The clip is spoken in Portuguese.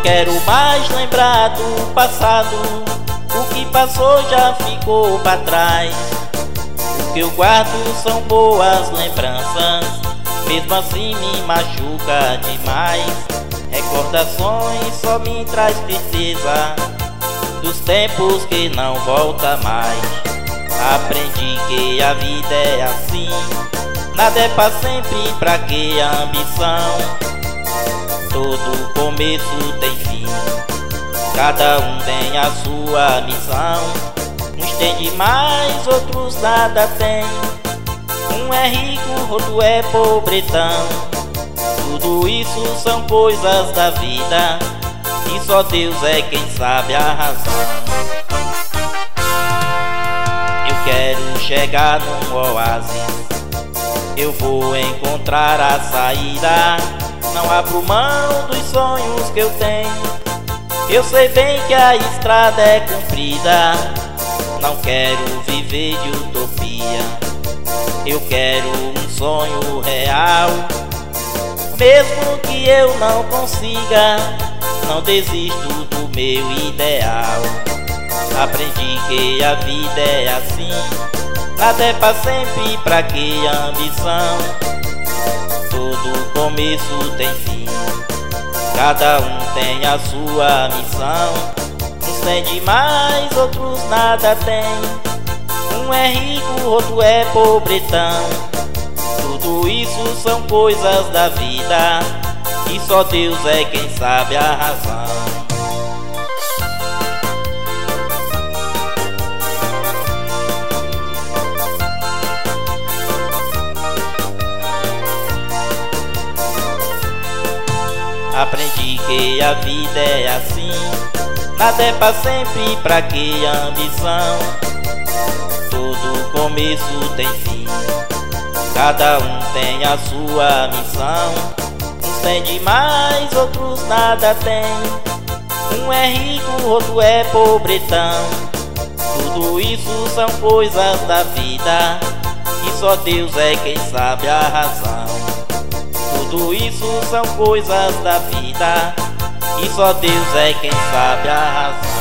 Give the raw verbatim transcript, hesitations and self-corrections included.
quero mais lembrar do passado. O que passou já ficou pra trás. O que eu guardo são boas lembranças, mesmo assim me machuca demais. Recordações só me traz tristeza dos tempos que não volta mais. Aprendi que a vida é assim, nada é pra sempre, pra que a ambição? Todo começo tem fim, cada um tem a sua missão. Uns tem demais, outros nada tem. Um é rico, outro é pobretão. Tudo isso são coisas da vida, e só Deus é quem sabe a razão. Eu quero chegar num oásis, eu vou encontrar a saída. Não abro mão dos sonhos que eu tenho, eu sei bem que a estrada é comprida. Não quero viver de utopia, eu quero um sonho real. Mesmo que eu não consiga, não desisto do meu ideal. Aprendi que a vida é assim, nada é pra sempre, pra que a ambição? Todo começo tem fim, cada um tem a sua missão. Uns tem demais, outros nada tem. Um é rico, outro é pobretão. Tudo isso são coisas da vida, e só Deus é quem sabe a razão. Aprendi que a vida é assim, nada é pra sempre, pra que a ambição? Todo começo tem fim, cada um tem a sua missão. Uns tem demais, outros nada tem. Um é rico, outro é pobretão. Tudo isso são coisas da vida, e só Deus é quem sabe a razão. Tudo isso são coisas da vida, e só Deus é quem sabe a razão.